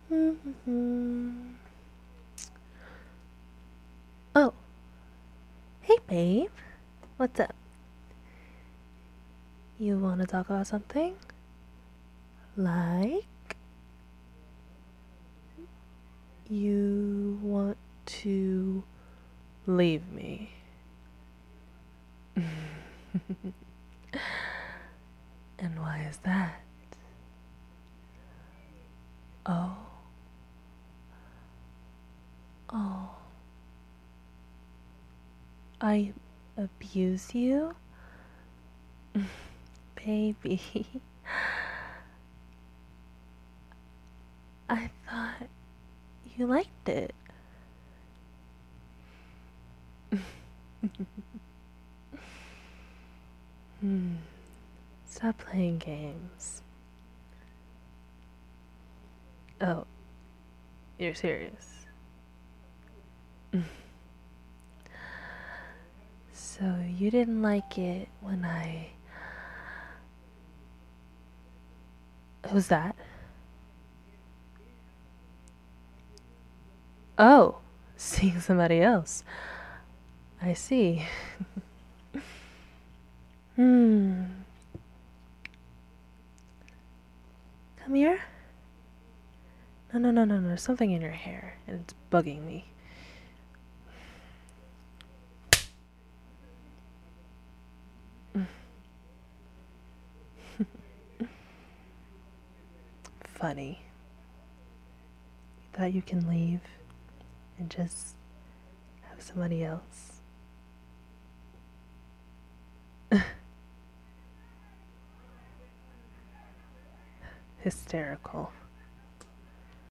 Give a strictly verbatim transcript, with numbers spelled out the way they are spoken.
Mm-hmm. Oh, hey babe. What's up? You want to talk about something? Like, you want to leave me? And why is that? Oh. Oh. I abuse you? Baby. I thought you liked it. Hmm. Stop playing games. Oh, you're serious. So you didn't like it when I... Who's that? Oh, seeing somebody else. I see. Hmm. Come here. No, no, no, no, no. There's something in your hair, and it's bugging me. Funny. You thought you can leave and just have somebody else. Hysterical.